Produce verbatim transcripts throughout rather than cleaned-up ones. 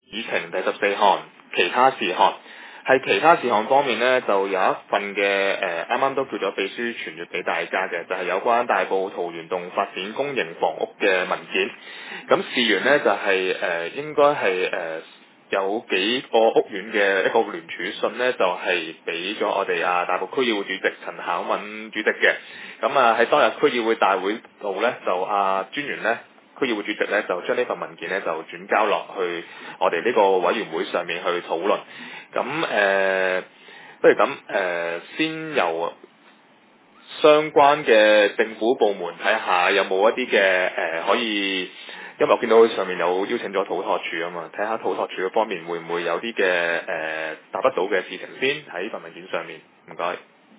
議程第十四項其他事項。喺其他事項方面呢，就有一份嘅誒，啱啱都叫咗秘書傳閱俾大家嘅，就係、是、有關大埔桃園洞發展公營房屋嘅文件。咁事緣呢，就係、是、誒、呃、應該係誒有幾個屋苑嘅一個聯署信呢，就係俾咗我哋啊大埔區議會主席陳巧敏主席嘅。咁啊喺當日區議會大會度呢，就啊專員呢。區議會主席咧就將呢份文件咧就轉交落去我哋呢個委員會上面去討論。咁誒、呃，不如咁誒、呃，先由相關嘅政府部門睇下有冇一啲嘅誒可以，因為我見到上面有邀請咗土拓署啊嘛，睇下土拓署嗰方面會唔會有啲嘅誒答得到嘅事情先喺份文件上面。唔該。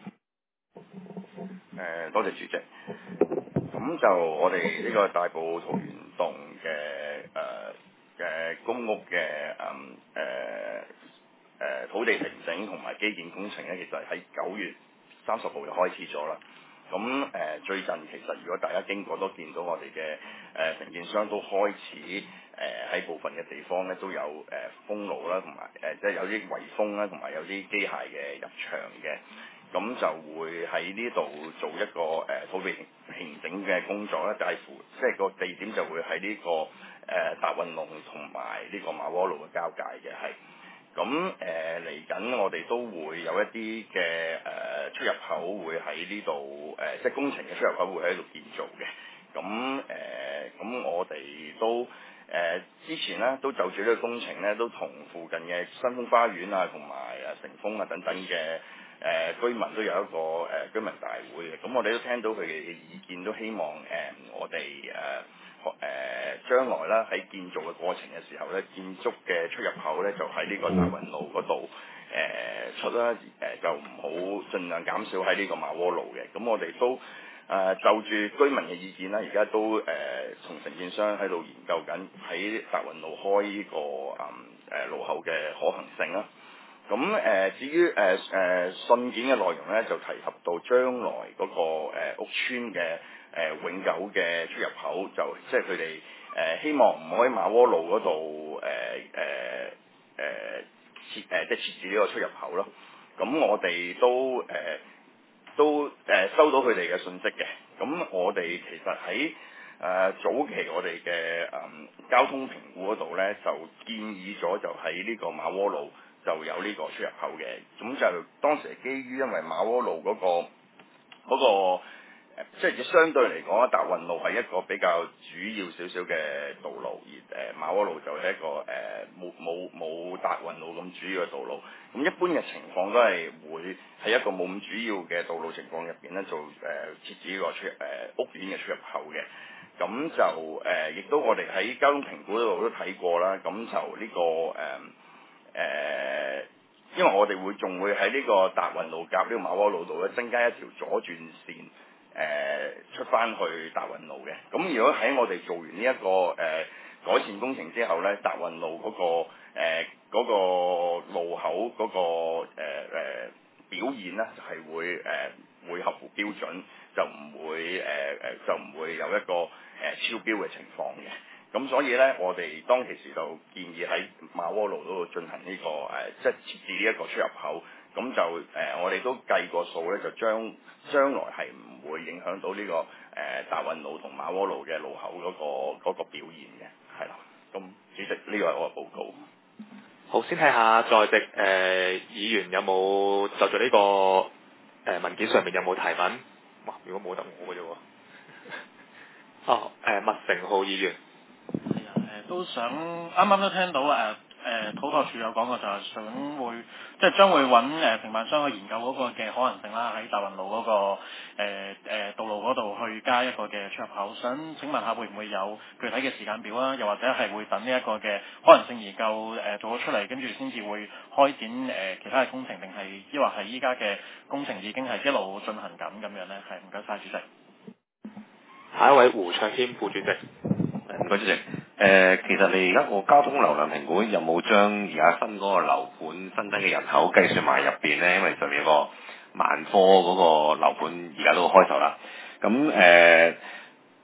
誒，多謝主席。咁就我哋呢個大埔桃園洞嘅誒嘅公屋嘅嗯誒誒土地平整同埋基建工程咧，其實喺九月三十號就開始咗啦。咁誒、呃、最近其實如果大家經過都見到我哋嘅誒承建商都開始誒喺、呃、部分嘅地方咧都有誒、呃、封路啦，同埋誒即係有啲圍封啦，同埋有啲機械嘅入場嘅。咁就會喺呢度做一個誒、呃、土地平整嘅工作咧，介乎即係個地點就會喺呢、這個誒、呃、達運路同埋呢個馬窩路嘅交界嘅係。咁誒嚟緊，呃、我哋都會有一啲嘅誒出入口會喺呢度誒，即係工程嘅出入口會喺度建造嘅。咁誒咁我哋都誒、呃、之前咧都就住呢個工程咧，都同附近嘅新豐花園啊，同埋誒成豐啊等等嘅誒、呃、居民都有一個誒、呃、居民大會嘅。咁我哋都聽到佢哋嘅意見，都希望誒、呃、我哋誒。呃誒、呃、將來啦，喺建造嘅過程嘅時候咧，建築嘅出入口咧就喺呢個大運路嗰度誒出啦，誒、呃、就唔好盡量減少喺呢個馬窩路嘅。咁我哋都誒、呃、就住居民嘅意見啦，而家都誒同承建商喺度研究緊喺大運路開呢、這個誒誒、呃、路口嘅可行性啦。咁誒、呃、至於誒誒、呃呃、信件嘅內容咧，就提及到將來嗰、那個、呃、屋邨嘅。誒、呃、永久嘅出入口就即係佢哋誒希望唔好喺馬窩路嗰度誒誒誒設誒即係設置呢個出入口咯。咁我哋都誒、呃、都誒、呃、收到佢哋嘅信息嘅。咁我哋其實喺誒、呃、早期我哋嘅誒交通評估嗰度咧，就建議咗就喺呢個馬窩路就有呢個出入口嘅。咁就當時係基於因為馬窩路嗰、嗰個嗰、嗰個即係相對嚟講，達運路係一個比較主要少少嘅道路，而誒、呃、馬窩路就係一個誒冇冇冇達運路咁主要嘅道路。咁一般嘅情況都係會喺一個冇咁主要嘅道路情況入邊咧，做誒、呃、設置呢個出誒、呃、屋苑嘅出入口嘅。咁就誒，亦、呃、都我哋喺交通評估嗰度都睇過啦。咁就呢、這個誒誒、呃，因為我哋會仲會喺呢個達運路夾呢個馬窩路度咧，增加一條左轉線。誒、呃、出翻去達運路嘅，咁如果喺我哋做完呢、這、一個誒、呃、改善工程之後咧，達運路嗰、那個誒嗰、呃那個、路口嗰、那個誒誒、呃呃、表現咧，就係、是、會誒、呃、會合乎標準，就唔會誒誒、呃、就唔會有一個誒、呃、超標嘅情況嘅。咁所以咧，我哋當其時就建議喺馬窩路嗰度進行呢、這個誒、呃，即係設置呢一個出入口。咁就誒、呃，我哋都計過數咧，就將將來係唔會影響到呢、這個誒達運路同馬窩路嘅路口嗰、那個那個表現嘅，係啦。咁主席呢、這個係我嘅報告。 好，先睇下在席誒、呃、議員有冇就住呢、這個誒、呃、文件上面有冇提問？哇！如果冇得我嘅啫喎。哦，誒、呃、麥成浩議員。 係啊，誒都想啱啱都聽到誒誒、呃、土拓署有講過，就係想會即係將會揾誒、呃、承辦商去研究嗰個嘅可能性啦，喺大運路嗰、那個誒誒、呃呃、道路嗰度去加一個嘅出入口。想請問下會唔會有具體嘅時間表啊？又或者係會等呢一個嘅可能性研究誒、呃、做咗出嚟，跟住先至會開展誒、呃、其他嘅工程，定係抑或係依家嘅工程已經係一路進行緊咁樣咧？係，唔該晒主席。 下一位胡卓謙副主席。 唔該主席。誒、呃，其實你而家個交通流量評估有冇將而家新嗰個樓盤新增嘅人口計算埋入邊咧？因為上面有個萬科嗰個樓盤而家都開售啦。咁誒、呃，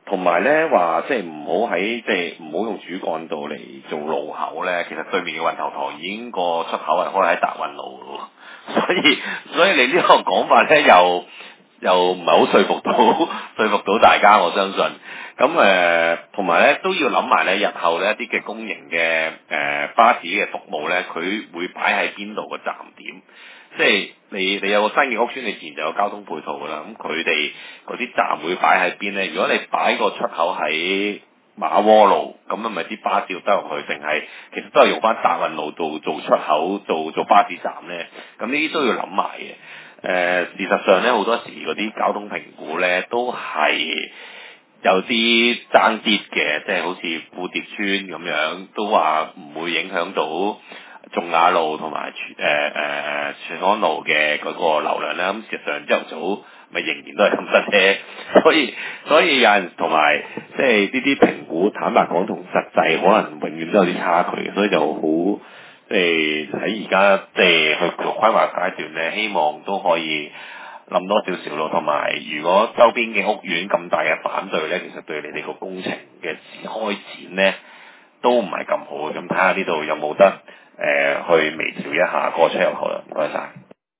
同埋咧話即係唔好喺即係唔好用主幹道嚟做路口咧，其實對面嘅運頭塘已經個出口係開喺達運路咯，所以所以你呢個講法咧又又唔係好說服到說服到大家，我相信。咁誒同埋咧都要諗埋咧，日後咧一啲嘅公營嘅誒、呃、巴士嘅服務咧，佢會擺喺邊度個站點？即係你你有個新嘅屋邨，你自然就有交通配套㗎啦。咁佢哋嗰啲站會擺喺邊咧？如果你擺個出口喺馬窩路，咁啊咪啲巴士要得入去，定係其實都係用翻達運路做做出口做做巴士站咧？咁呢啲都要諗埋嘅。誒、呃、事實上咧，好多時嗰啲交通評估咧都係有啲爭啲嘅，即係好似蝴蝶村咁樣，都話唔會影響到仲雅路同埋誒誒誒荃安路嘅嗰個流量啦。咁事實上朝頭早咪仍然都係咁塞車，所以所以有陣同埋即係呢啲評估，坦白講同實際可能永遠都有啲差距，所以就好即係喺而家即係去做規劃階段咧，希望都可以諗多少少咯。同埋如果周邊嘅屋苑咁大嘅反對咧，其實對你哋個工程嘅開展咧都唔係咁好。咁睇下呢度有冇得誒、呃、去微調一下個出入口啦。唔該晒。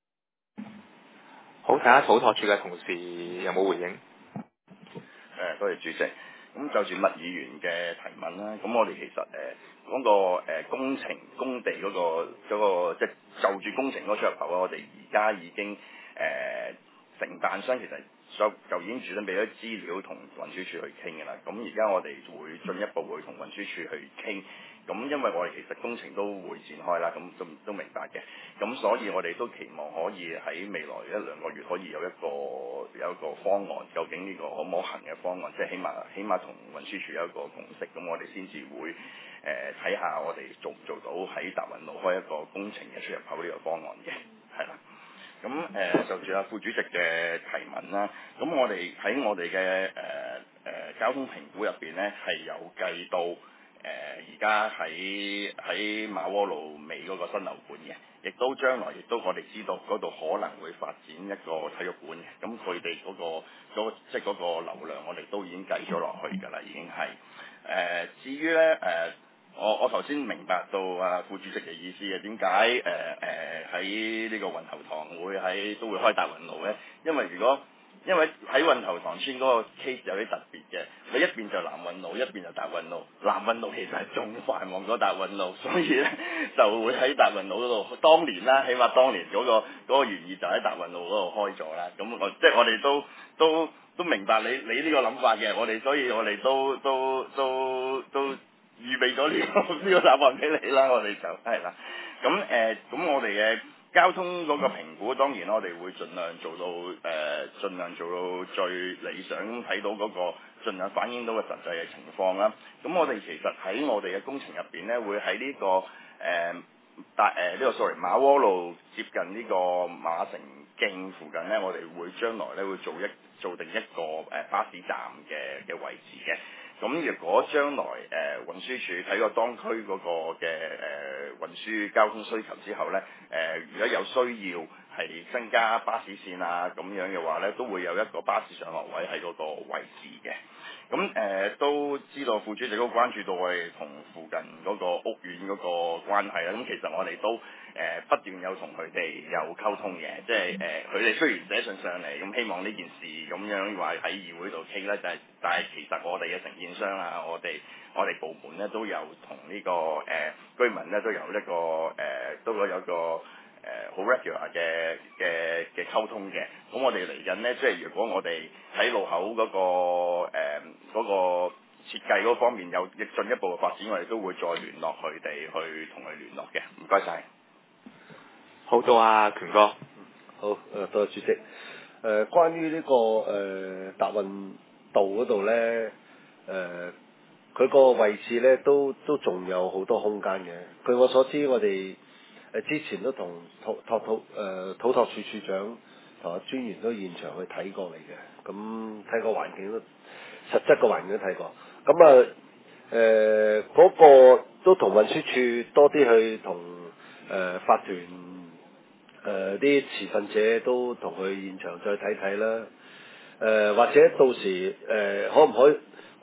好，睇下土拓署嘅同事有冇回應。 誒，多謝主席。咁就住麥議員嘅提問啦，咁我哋其實誒講個誒工程工地嗰、個嗰、個即係就住工程嗰個出入口啊，我哋而家已經誒、呃、承辦商其實就就已經準備咗資料同運輸署去傾嘅啦。咁而家我哋會進一步會同運輸署去傾。咁因為我哋其實工程都會展開啦，咁都都明白嘅。咁所以我哋都期望可以喺未來一兩個月可以有一個有一個方案，究竟呢個可唔可行嘅方案，即係起碼起碼同運輸署有一個共識，咁我哋先至會誒睇下我哋做唔做到喺達運路開一個工程嘅出入口呢個方案嘅，係啦。咁誒、呃、就住阿副主席嘅提問啦，咁我哋喺我哋嘅誒誒交通評估入邊咧係有計到。誒而家喺喺馬窩路尾嗰個新樓盤嘅，亦都將來亦都我哋知道嗰度可能會發展一個體育館嘅，咁佢哋嗰個嗰、嗰個、即係嗰個流量，我哋都已經計咗落去㗎啦，已經係誒、呃。至於咧誒，我我頭先明白到啊副主席嘅意思嘅，點解誒誒喺呢個運頭塘會喺都會開達運路咧？因為如果因為喺運頭塘村嗰個 case 有啲特別嘅，佢一邊就南運路，一邊就達運路。南運路其實係仲繁忙過達運路，所以咧就會喺達運路嗰度。當年啦，起碼當年嗰、嗰個嗰、嗰個原意就喺達運路嗰度開咗啦。咁我即係我哋都都都明白你你呢個諗法嘅，我哋所以我哋都都都都預備咗呢、呢個呢、呢個答案俾你啦。我哋就係啦。咁誒，咁、呃、我哋嘅。交通嗰個評估當然我哋會盡量做到誒、呃，盡量做到最理想，睇到嗰、嗰個盡量反映到個實際嘅情況啦。咁我哋其實喺我哋嘅工程入邊咧，會喺呢、呢個誒大誒呢個 sorry 馬窩路接近呢個馬城徑附近咧，我哋會將來咧會做一做定一個誒、呃、巴士站嘅嘅位置嘅。咁如果將來誒、呃、運輸署睇過當區嗰個嘅誒、呃、運輸交通需求之後咧，誒、呃、如果有需要係增加巴士線啊咁樣嘅話咧，都會有一個巴士上落位喺嗰個位置嘅。咁誒、呃、都知道副主席都關注到我哋同附近嗰個屋苑嗰個關係啦。咁其實我哋都誒、呃、不斷有同佢哋有溝通嘅，即係誒佢哋雖然寫信上嚟，咁希望呢件事咁樣話喺議會度傾咧，就係但係其實我哋嘅承建商啊，我哋我哋部門咧都有同呢、這個誒、呃、居民咧都有一個誒、呃、都有一個。誒好、呃、regular 嘅嘅嘅溝通嘅，咁我哋嚟緊呢，即係如果我哋喺路口嗰、那個誒嗰、呃那個設計嗰方面有亦進一步嘅發展，我哋都會再聯絡佢哋去同佢聯絡嘅。唔該晒。 好到啊，權哥。 好，誒多謝主席。誒、呃，關於呢、這個誒達運道嗰度咧，誒佢個位置咧都都仲有好多空間嘅。據我所知，我哋誒之前都同土拓土誒土拓署署長同阿專員都現場去睇過嚟嘅，咁睇個環境都實質個環境都睇過。咁啊誒嗰個都同運輸署多啲去同誒、呃、法團誒啲、呃、持份者都同佢現場再睇睇啦。誒、呃、或者到時誒、呃、可唔可以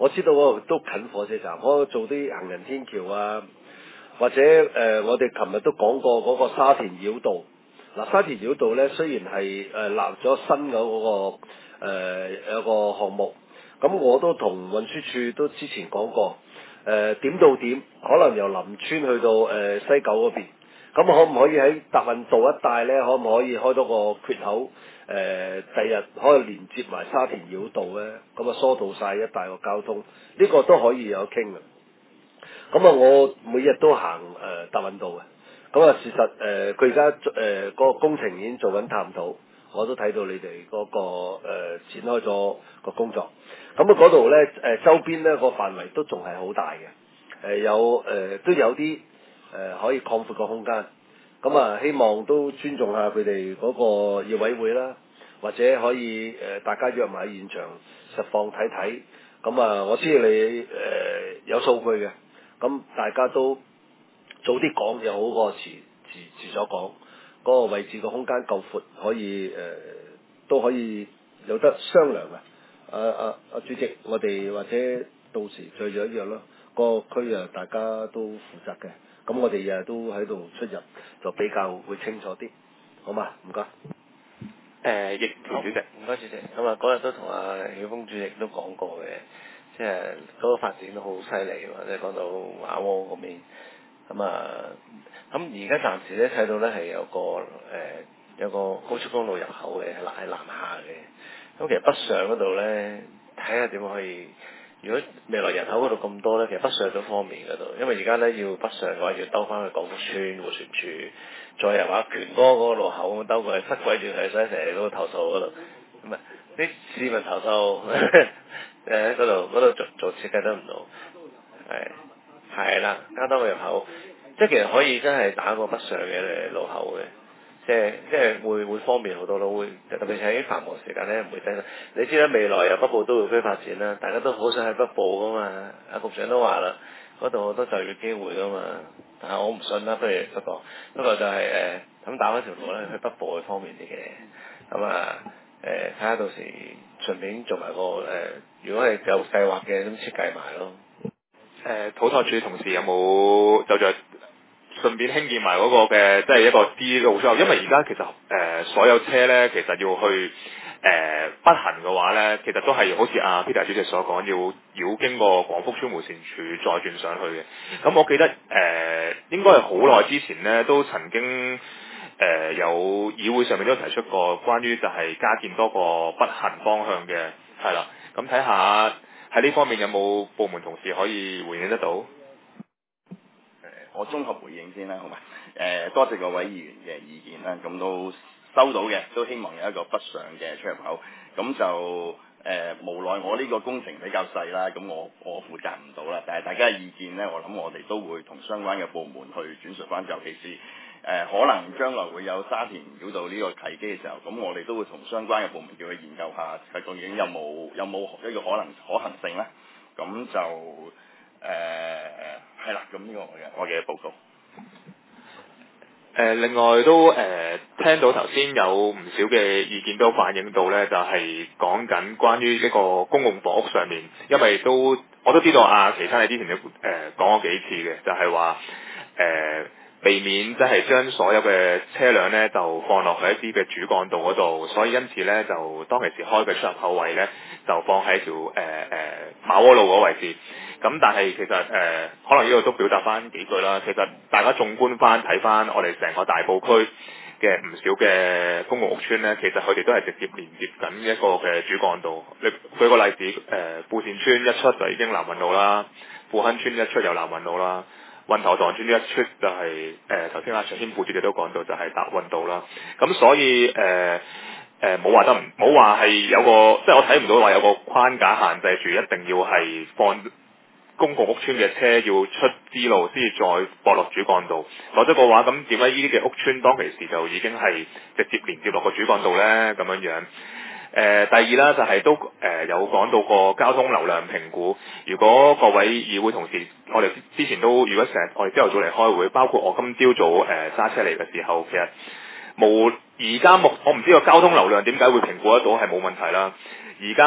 我知道嗰度都近火車站，我做啲行人天橋啊，或者誒、呃、我哋琴日都講過嗰個沙田繞道。嗱，沙田繞道咧雖然係誒立咗新嘅嗰、那個、呃、有個項目，咁我都同運輸署都之前講過，誒、呃、點到點可能由林村去到誒、呃、西九嗰邊，咁可唔可以喺達運道一帶咧，可唔可以開多個缺口？誒、呃，第日可以連接埋沙田繞道咧，咁啊疏導晒一帶個交通，呢、這個都可以有傾嘅。咁啊，我每日都行誒達運道嘅。咁啊，事實誒，佢而家誒個工程已經做緊探討，我都睇到你哋嗰、那個誒、呃、展開咗個工作。咁啊，嗰度咧誒周邊咧個範圍都仲係好大嘅，誒、呃、有誒、呃、都有啲誒、呃、可以擴闊個空間。咁啊，希望都尊重下佢哋嗰個業委會啦，或者可以誒、呃、大家約埋喺現場實況睇睇。咁啊，我知你誒、呃、有數據嘅，咁大家都早啲講又好過遲遲遲咗講，嗰、那個位置個空間夠闊，可以誒、呃、都可以有得商量嘅。啊啊啊！主席，我哋或者到時再約一約咯。個區啊，大家都負責嘅，咁我哋日日都喺度出入，就比較會清楚啲，好嘛？唔該。 誒，易田主席， 唔該主席。咁啊，嗰日都同阿曉峰主席都講過嘅，即係嗰個發展都好犀利喎，即係講到馬窩嗰邊。咁啊，咁而家暫時咧睇到咧係有個誒、呃、有個高速公路入口嘅喺南下嘅。咁其實北上嗰度咧，睇下點可以。如果未來人口嗰度咁多咧，其實北上都方便嗰度，因為而家咧要北上嘅話，要兜翻去廣福村迴旋處，再由阿權哥嗰個路口咁兜過去，塞鬼住佢，所以成日都投訴嗰度。咁啊，啲市民投訴誒喺嗰度嗰度做做設計得唔到，係係啦，加多個入口，即係其實可以真係打個北上嘅路口嘅。即係即係會會方便好多咯，會特別係喺繁忙時間咧唔會擠得。你知啦，未來有北部都會區發展啦，大家都好想喺北部噶嘛。阿局長都話啦，嗰度好多就業機會噶嘛。但係我唔信啦，不如不過不過就係誒咁打開條路咧，去北部會方便啲嘅。咁啊誒睇下到時順便做埋個誒、呃，如果係有計劃嘅咁設計埋咯。 誒、呃、土拓署同事有冇就着順便興建埋嗰個嘅，即係一個 D 路之後，因為而家其實誒、呃、所有車咧，其實要去誒、呃、北行嘅話咧，其實都係好似阿 Peter 主席所講，要繞經過廣福村迴旋處再轉上去嘅。咁我記得誒、呃、應該係好耐之前咧，都曾經誒、呃、有議會上面都提出過關於就係加建多個北行方向嘅，係啦。咁睇下喺呢方面有冇部門同事可以回應得到？ 我綜合回應先啦，好嘛？誒、呃，多謝各位議員嘅意見啦，咁都收到嘅，都希望有一個北上嘅出入口。咁就誒、呃，無奈我呢個工程比較細啦，咁我我負責唔到啦。但係大家嘅意見呢，我諗我哋都會同相關嘅部門去轉述翻，尤其是誒、呃、可能將來會有沙田繞道呢個契機嘅時候，咁我哋都會同相關嘅部門叫佢研究下，究竟有冇有冇一個可能可行性咧？咁就誒係啦，咁、呃、呢個我嘅我嘅報告。 誒、呃、另外都誒、呃、聽到頭先有唔少嘅意見都反映到咧，就係講緊關於呢個公共房屋上面，因為都我都知道啊，其他你之前都誒講咗幾次嘅，就係話誒避免即係將所有嘅車輛咧就放落去一啲嘅主幹道嗰度，所以因此咧就當其時開嘅出入口位咧就放喺條誒誒、呃、馬窩路嗰位置。咁但係其實誒、呃、可能呢度都表達翻幾句啦。其實大家縱觀翻睇翻我哋成個大埔區嘅唔少嘅公共屋邨咧，其實佢哋都係直接連接緊一個嘅主幹道。你舉個例子，誒、呃、富善邨一出就已經南運路啦，富亨邨一出有南運路啦，運頭塘邨一出就係誒頭先阿徐謙副主席都講到就係達運道啦。咁所以誒誒冇話得唔冇話係有個即係我睇唔到話有個框架限制住一定要係放公共屋邨嘅車要出支路先至再駁落主幹道，否則嘅話咁點解呢啲嘅屋邨當其時就已經係直接連接落個主幹道呢？咁樣樣。誒、呃、第二啦就係、是、都誒、呃、有講到個交通流量評估，如果各位議會同事，我哋之前都如果成日我哋朝頭早嚟開會，包括我今朝早誒揸、呃、車嚟嘅時候，其實冇而家目我唔知個交通流量點解會評估得到係冇問題啦。而家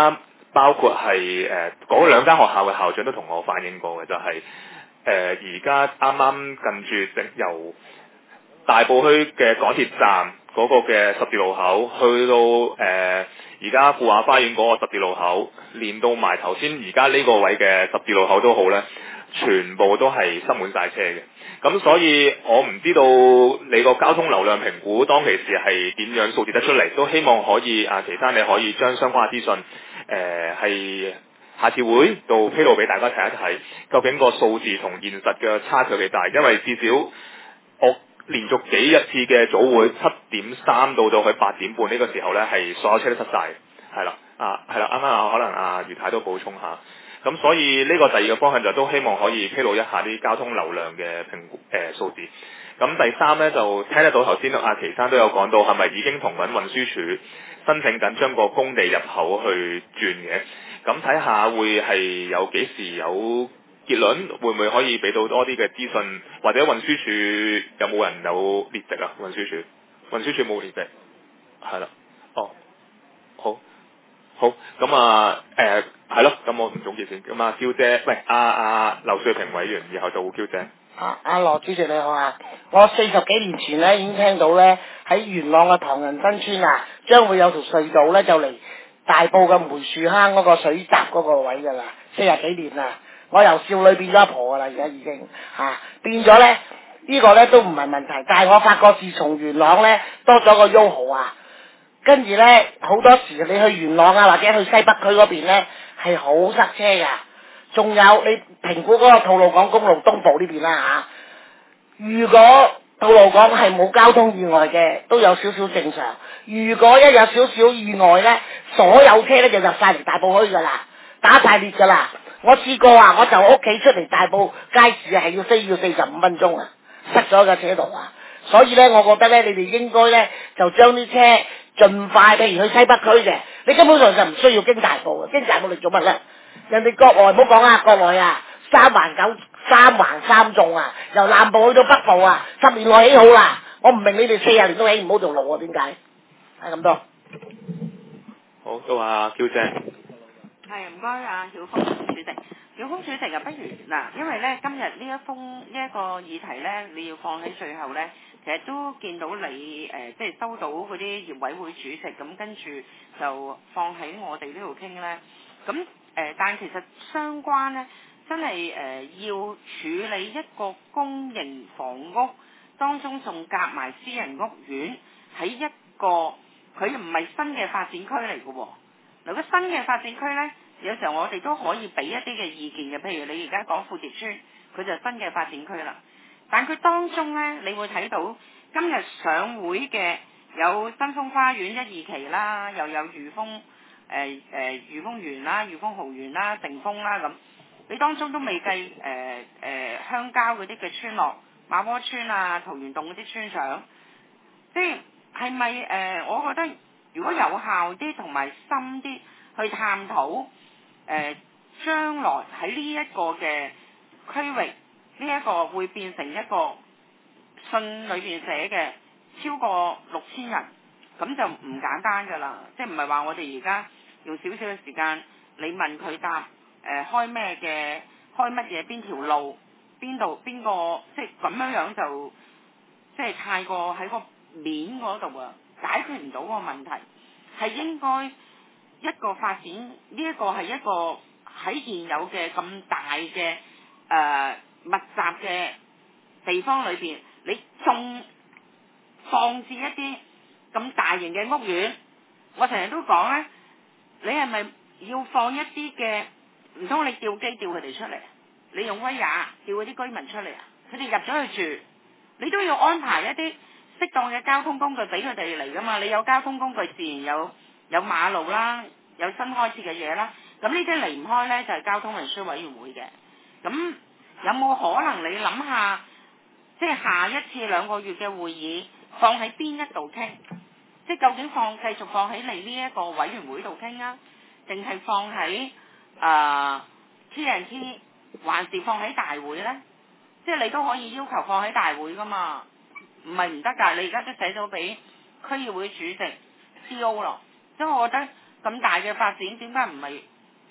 包括係誒嗰兩間學校嘅校長都同我反映過嘅，就係誒而家啱啱近住直由大埔墟嘅港鐵站嗰個嘅十字路口，去到誒而家富華花園嗰個十字路口，連到埋頭先而家呢個位嘅十字路口都好咧，全部都係塞滿晒車嘅。咁所以我唔知道你個交通流量評估當其時係點樣數字得出嚟，都希望可以啊，其他你可以將相關嘅資訊誒係下次會度披露俾大家睇一睇，究竟個數字同現實嘅差距幾大，因為至少我連續幾日次嘅早會七點三到到去八點半呢個時候呢，係所有車都塞晒，係啦，啊係啦，啱啱啊可能阿余太都補充下，咁所以呢個第二個方向就都希望可以披露一下啲交通流量嘅評估誒數字。咁第三呢，就聽得到頭先阿祁生都有講到，係咪已經同緊運輸署申請緊將個工地入口去轉嘅？咁睇下會係有幾時有結論，會唔會可以俾到多啲嘅資訊，或者運輸署有冇人有列席啊？運輸署，運輸署冇列席，係啦，哦，好，好，咁啊，誒係咯，咁我唔總結先，咁啊，嬌姐，喂，阿阿劉瑞平委員，然後就會嬌姐。 啊，阿羅主席你好啊！我四十幾年前咧已經聽到咧喺元朗嘅唐人新村啊，將會有條隧道咧就嚟大埔嘅梅樹坑嗰個水閘嗰個位㗎啦，四十幾年啦，我由少女變咗阿婆㗎啦，而家已經嚇、啊、變咗咧，呢、這個咧都唔係問題，但係我發覺自從元朗咧多咗個 U 豪啊，跟住咧好多時你去元朗啊或者去西北區嗰邊咧係好塞車㗎。仲有你評估嗰個吐露港公路東部呢邊啦嚇，如果吐露港係冇交通意外嘅，都有少少正常。如果一有少少意外呢，所有車呢就入晒嚟大埔墟噶啦，打晒列噶啦。我試過啊，我就屋企出嚟大埔街市係要需要四十五分鐘啊，塞咗架車度啊。所以呢，我覺得呢，你哋應該呢，就將啲車盡快，譬如去西北區嘅，你根本上就唔需要經大埔嘅，經大埔嚟做乜呢？人哋國內唔好講啊，國內啊三環九三環三縱啊，由南部去到北部啊，十年內起好啦。我唔明你哋四十年都起唔好條路啊，點解？係咁多。 好，到阿嬌姐。 係唔該啊，曉峰主席。曉峰主席啊，不如嗱，因為咧今日呢一封呢一個議題咧，你要放喺最後咧，其實都見到你誒、呃，即係收到嗰啲業委會主席咁，跟住就放喺我哋呢度傾咧。咁誒、呃，但其實相關咧，真係誒、呃、要處理一個公營房屋當中仲夾埋私人屋苑喺一個佢唔係新嘅發展區嚟嘅喎。嗱，個新嘅發展區咧，有時候我哋都可以俾一啲嘅意見嘅，譬如你而家講富蝶村，佢就新嘅發展區啦。但佢當中咧，你會睇到今日上會嘅有新豐花園一二期啦，又有裕豐誒誒裕豐園啦、裕豐豪園啦、盛豐啦咁。你當中都未計誒誒鄉郊嗰啲嘅村落，馬窩村啊、桃源洞嗰啲村長，即係係咪誒？我覺得如果有效啲同埋深啲去探討誒，將來喺呢一個嘅區域，呢一個會變成一個信裏邊寫嘅超過六千人，咁就唔簡單㗎啦。即係唔係話我哋而家用少少嘅時間，你問佢答誒、呃、開咩嘅，開乜嘢邊條路，邊度邊個，即係咁樣樣就即係太過喺個面嗰度啊，解決唔到個問題。係應該一個發展，呢、這、一個係一個喺現有嘅咁大嘅誒、呃、密集嘅地方裏邊，你仲放置一啲咁大型嘅屋苑，我成日都講咧，你係咪要放一啲嘅？唔通你調機調佢哋出嚟？你用威亞調嗰啲居民出嚟啊？佢哋入咗去住，你都要安排一啲適當嘅交通工具俾佢哋嚟噶嘛？你有交通工具，自然有有馬路啦，有新開設嘅嘢啦。咁呢啲離唔開呢，就係、是、交通運輸委員會嘅。咁有冇可能你諗下，即係下一次兩個月嘅會議放喺邊一度傾？即係究竟放繼續放喺你呢一個委員會度傾啊，定係放喺誒 T and T， 還是放喺大會呢？即係你都可以要求放喺大會噶嘛？唔係唔得㗎，你而家都寫咗俾區議會主席 C O 咯。所以我覺得咁大嘅發展，點解唔係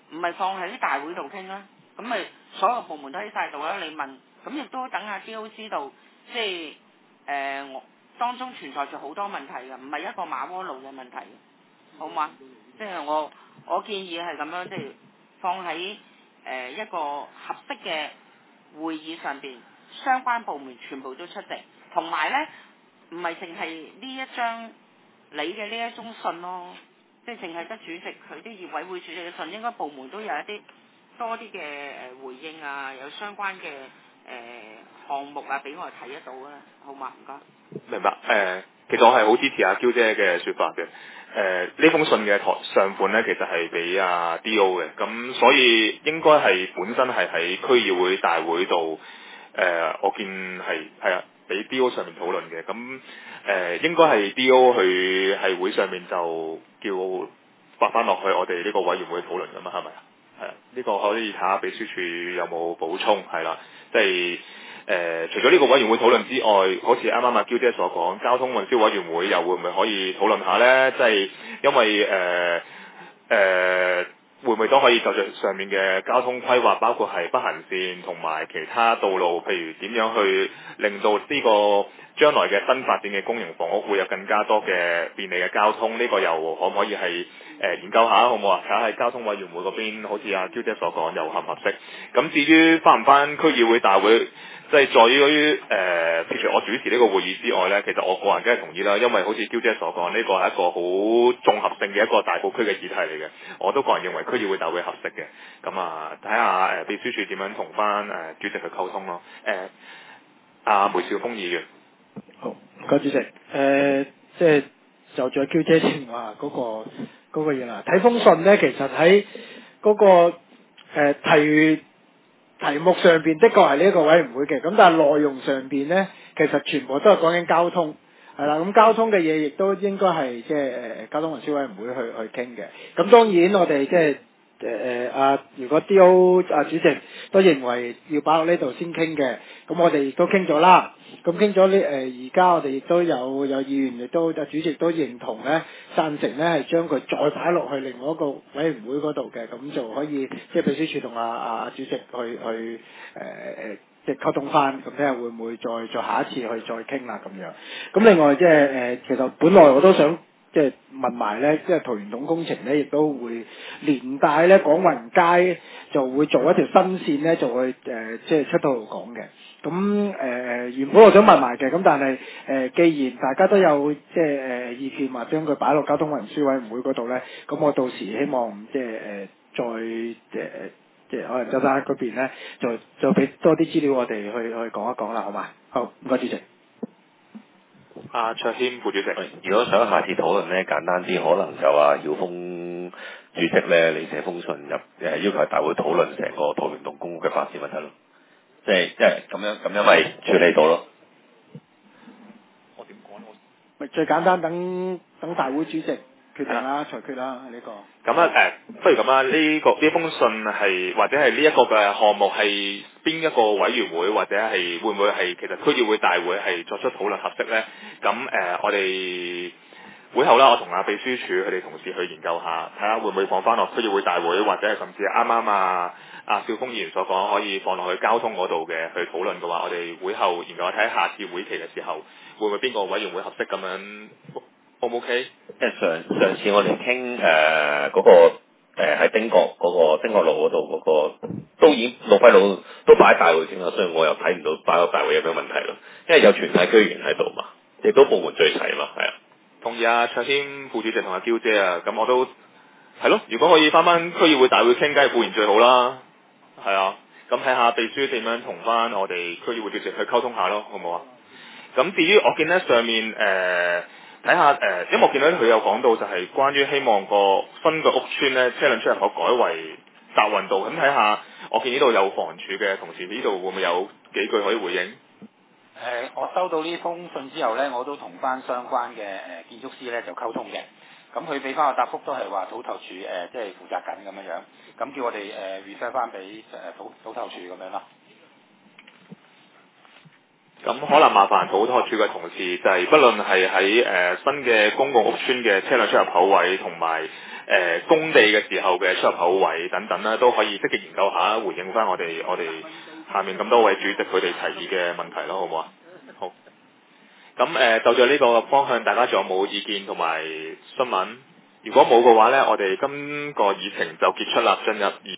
唔係放喺大會度傾啦，咁咪所有部門都喺晒度啦。你問，咁亦都等阿 D O 知道，即係誒我當中存在住好多問題嘅，唔係一個馬窩路嘅問題，好嘛？即係我我建議係咁樣，即係放喺誒、呃、一個合適嘅會議上邊，相關部門全部都出席，同埋咧唔係淨係呢一張你嘅呢一宗信咯。即係淨係得主席佢啲業委會主席嘅信，應該部門都有一啲多啲嘅誒回應啊，有相關嘅誒項目啊，俾我哋睇得到啊，好嘛？唔該。 明白。誒、呃，其實我係好支持阿嬌姐嘅説法嘅。誒、呃，呢封信嘅台上款咧，其實係俾阿 D O 嘅，咁所以應該係本身係喺區議會大會度。誒、呃，我見係係啊，俾 D O 上面討論嘅。咁誒、呃，應該係 D O 去係會上面就叫發翻落去我哋呢個委員會討論㗎嘛，係咪啊？係啊，呢、這個可以睇下秘書處有冇補充，係啦，即係誒、呃，除咗呢個委員會討論之外，好似啱啱阿嬌姐所講，交通運輸委員會又會唔會可以討論下呢？即係因為誒誒。呃呃會唔會都可以就着上面嘅交通規劃，包括係北行線同埋其他道路，譬如點樣去令到呢個將來嘅新發展嘅公營房屋會有更加多嘅便利嘅交通？呢、這個又可唔可以係誒、呃、研究下，好唔好啊？睇下喺交通委員會嗰邊，好似阿嬌姐所講，又合唔合適？咁至於翻唔翻區議會大會？即係在於誒，譬如我主持呢個會議之外呢，其實我個人梗係同意啦，因為好似嬌姐所講，呢個係一個好綜合性嘅一個大埔區嘅議題嚟嘅，我都個人認為區議會大會合適嘅。咁啊，睇下誒秘書處點樣同翻誒主席去溝通咯。誒、呃，阿梅兆峰議員， 好，唔該主席。誒、呃，即係就咗嬌姐前話嗰個嗰個嘢啦。睇封信呢，其實喺嗰、那個誒、呃、提。題目上邊的確係呢一個委員會嘅，咁但係內容上邊呢，其實全部都係講緊交通，係啦，咁交通嘅嘢亦都應該係即係誒交通運輸委員會去去傾嘅。咁當然我哋即係誒誒啊，如果 D O 啊主席都認為要擺落呢度先傾嘅，咁我哋亦都傾咗啦。咁傾咗呢誒，而家我哋亦都有有議員亦都啊主席都認同咧，贊成咧係將佢再擺落去另外一個委員會嗰度嘅，咁就可以即係秘書處同阿阿主席去去誒誒、呃、即係溝通翻，咁睇下會唔會再再下一次去再傾啦咁樣。咁另外即係誒，其實本來我都想。即係問埋咧，即係桃園洞工程咧，亦都會連帶咧廣雲街就會做一條新線咧，就會誒、呃、即係出到嚟講嘅。咁誒、呃、原本我想問埋嘅，咁但係誒、呃、既然大家都有即係誒、呃、意見話將佢擺落交通運輸委員會嗰度咧，咁我到時希望即係誒、呃、再誒、呃、即係可能周生嗰邊咧，就就俾多啲資料我哋去去講一講啦，好嘛？好，唔該主席。 阿卓謙副主席， 如果想下次討論咧，簡單啲，可能就話曉峰主席咧，你寫封信入誒要求大會討論成個桃園洞公屋嘅發展咪得咯，即係即係咁樣咁樣咪處理到咯。 我點講我？ 咪最簡單，等等大會主席決定啦，裁決啦呢個。 咁啊誒，不如咁啦，呢、這個呢封信係或者係呢一個嘅項目係邊一個委員會，或者係會唔會係其實區議會大會係作出討論合適呢？咁誒、呃，我哋會後啦，我同阿秘書處佢哋同事去研究下，睇下會唔會放翻落區議會大會，或者係甚至啱啱啊阿兆峰議員所講可以放落去交通嗰度嘅去討論嘅話，我哋會後研究下，睇下下次會期嘅時候會唔會邊個委員會合適咁樣。O 唔 OK？ 即係上上次我哋傾誒嗰個誒喺、呃、丁角嗰、那個丁角路嗰度嗰個都已經陸輝路都擺喺大會傾啦，所以我又睇唔到擺喺大會有咩問題咯，因為有全體區議員喺度嘛，亦都部門最齊嘛，係啊。 同意啊，卓謙副主席同阿嬌姐啊，咁我都係咯，如果可以翻翻區議會大會傾，梗係固然最好啦，係啊，咁睇下秘書點樣同翻我哋區議會主席去溝通下咯，好唔好啊？咁至於我見咧上面誒。呃睇下誒，因為我見到佢有講到就係關於希望個新嘅屋邨咧車輛出入口改為達運道，咁睇下我見呢度有房署嘅同事，呢度會唔會有幾句可以回應？ 誒、呃，我收到呢封信之後咧，我都同翻相關嘅誒、呃、建築師咧就溝通嘅，咁佢俾翻個答覆都係話土頭處誒、呃、即係負責緊咁樣樣，咁叫我哋誒 refer 翻俾誒土土頭處咁樣咯。 咁可能麻煩土拓署嘅同事，就係、是、不論係喺誒新嘅公共屋邨嘅車輛出入口位，同埋誒工地嘅時候嘅出入口位等等啦，都可以積極研究下，回應翻我哋我哋下面咁多位主席佢哋提議嘅問題咯，好唔好啊？好。咁誒、呃、就住呢個方向，大家仲有冇意見同埋詢問？如果冇嘅話呢，我哋今個議程就結束啦，進入